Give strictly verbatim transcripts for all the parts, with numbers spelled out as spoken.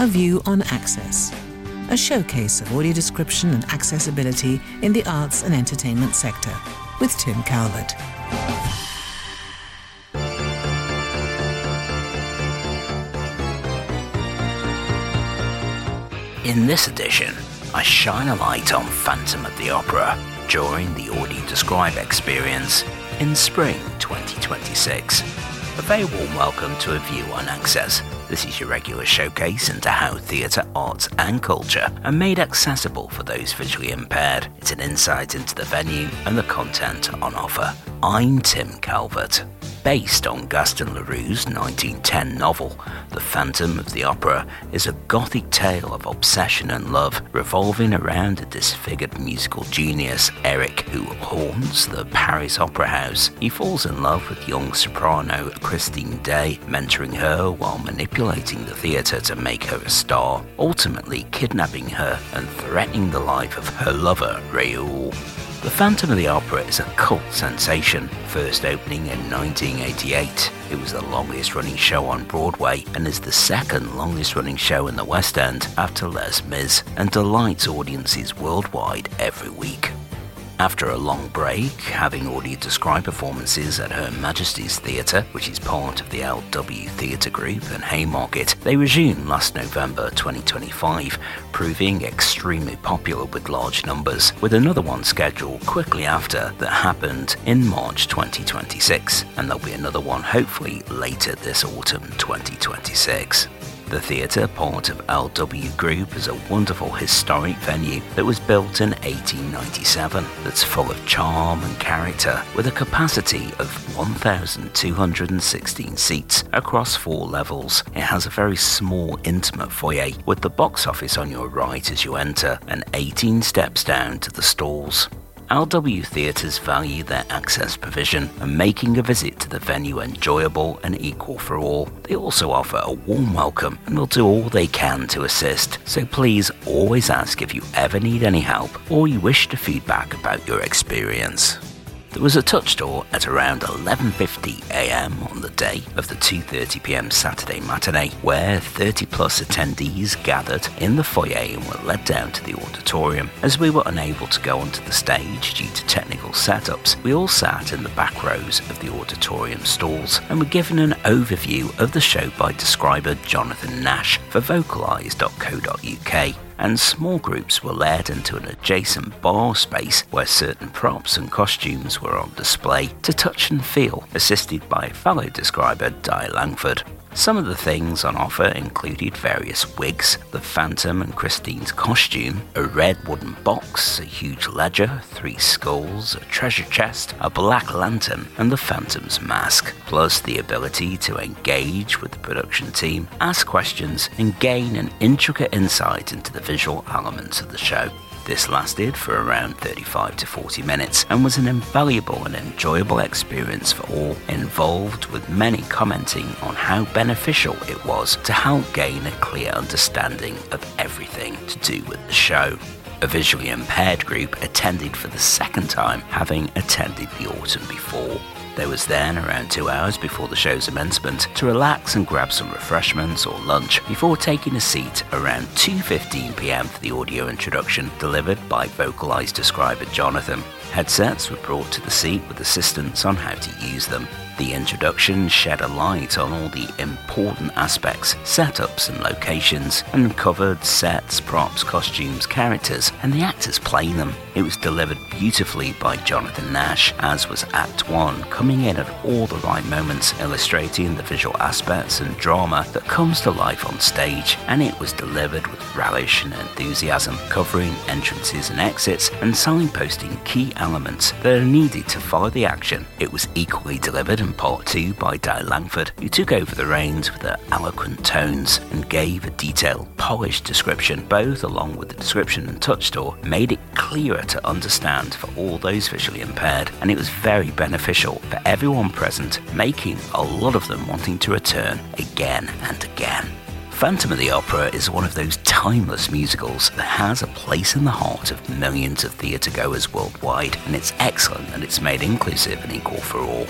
A View on Access, a showcase of audio description and accessibility in the arts and entertainment sector, with Tim Calvert. In this edition, I shine a light on Phantom of the Opera during the Audio Describe experience in spring twenty twenty-six. A very warm welcome to A View on Access. This is your regular showcase into how theatre, arts and culture are made accessible for those visually impaired. It's an insight into the venue and the content on offer. I'm Tim Calvert. Based on Gaston Leroux's nineteen ten novel, The Phantom of the Opera is a gothic tale of obsession and love revolving around a disfigured musical genius, Eric, who haunts the Paris Opera House. He falls in love with young soprano Christine Day, mentoring her while manipulating the theatre to make her a star, ultimately kidnapping her and threatening the life of her lover, Raoul. The Phantom of the Opera is a cult sensation, first opening in nineteen eighty-eight. It was the longest running show on Broadway and is the second longest running show in the West End after Les Mis, and delights audiences worldwide every week. After a long break, having Audio Describe performances at Her Majesty's Theatre, which is part of the L W Theatre Group and Haymarket, they resumed last November twenty twenty-five, proving extremely popular with large numbers, with another one scheduled quickly after that happened in March twenty twenty-six, and there'll be another one hopefully later this autumn twenty twenty-six. The theatre, part of L W Group, is a wonderful historic venue that was built in eighteen ninety-seven that's full of charm and character, with a capacity of one thousand two hundred sixteen seats across four levels. It has a very small, intimate foyer with the box office on your right as you enter and eighteen steps down to the stalls. L W Theatres value their access provision and making a visit to the venue enjoyable and equal for all. They also offer a warm welcome and will do all they can to assist, so please always ask if you ever need any help or you wish to feedback about your experience. There was a touch tour at around eleven fifty a m on the day of the two thirty p m Saturday matinee, where thirty plus attendees gathered in the foyer and were led down to the auditorium. As we were unable to go onto the stage due to technical setups, we all sat in the back rows of the auditorium stalls and were given an overview of the show by describer Jonathan Nash for vocalise dot co dot u k. And small groups were led into an adjacent bar space where certain props and costumes were on display to touch and feel, assisted by fellow describer Di Langford. Some of the things on offer included various wigs, the Phantom and Christine's costume, a red wooden box, a huge ledger, three skulls, a treasure chest, a black lantern, and the Phantom's mask, plus the ability to engage with the production team, ask questions, and gain an intricate insight into the visual elements of the show. This lasted for around thirty-five to forty minutes and was an invaluable and enjoyable experience for all involved, with many commenting on how beneficial it was to help gain a clear understanding of everything to do with the show. A visually impaired group attended for the second time, having attended the autumn before. They was then around two hours before the show's commencement to relax and grab some refreshments or lunch before taking a seat around two fifteen p m for the audio introduction delivered by vocalise describer Jonathan. Headsets were brought to the seat with assistance on how to use them. The introduction shed a light on all the important aspects, setups and locations, and covered sets, props, costumes, characters, and the actors playing them. It was delivered beautifully by Jonathan Nash, as was Act one, coming in at all the right moments, illustrating the visual aspects and drama that comes to life on stage, and it was delivered with relish and enthusiasm, covering entrances and exits and signposting key elements that are needed to follow the action. It was equally delivered in part two by Di Langford, who took over the reins with her eloquent tones and gave a detailed, polished description. Both, along with the description and touch tour, made it clearer to understand for all those visually impaired, and it was very beneficial for everyone present, making a lot of them wanting to return again and again. Phantom of the Opera is one of those timeless musicals that has a place in the heart of millions of theatre goers worldwide, and it's excellent that it's made inclusive and equal for all.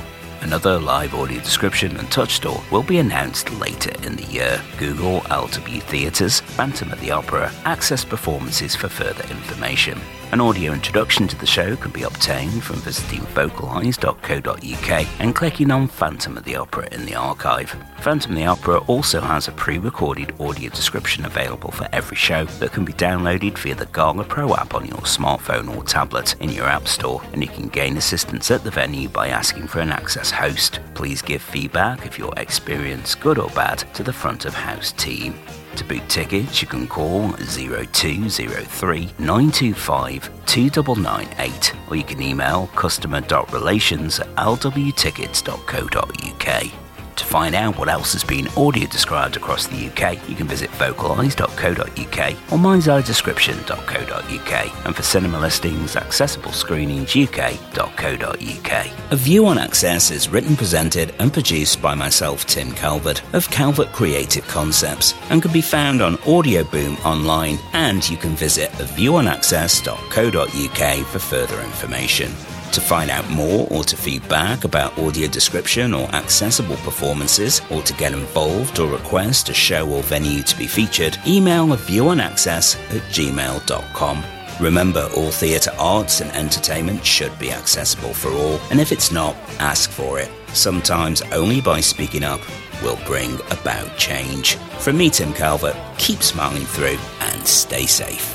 Another live audio description and touch store will be announced later in the year. Google L W Theatres, Phantom of the Opera, Access Performances for further information. An audio introduction to the show can be obtained from visiting vocalise dot co dot uk and clicking on Phantom of the Opera in the archive. Phantom of the Opera also has a pre-recorded audio description available for every show that can be downloaded via the Gala Pro app on your smartphone or tablet in your app store, and you can gain assistance at the venue by asking for an Access host. Please give feedback of your experience, good or bad, to the front of house team. To book tickets, you can call zero two zero three, nine two five, two nine nine eight, or you can email customer dot relations at l w tickets dot co dot uk. To find out what else has been audio described across the U K, you can visit vocalise dot co dot uk or mind's description dot co dot uk, and for cinema listings, accessible screenings u k dot co dot uk. A View on Access is written, presented and produced by myself, Tim Calvert, of Calvert Creative Concepts, and can be found on Audio Boom online, and you can visit a view on access dot co dot uk for further information. To find out more or to feedback about audio description or accessible performances, or to get involved or request a show or venue to be featured, email a view on access at gmail dot com. Remember, all theatre arts and entertainment should be accessible for all, and if it's not, ask for it. Sometimes only by speaking up will bring about change. From me, Tim Calvert, keep smiling through and stay safe.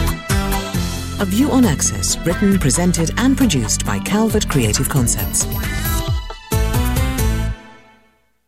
A View on Access, written, presented and produced by Calvert Creative Concepts.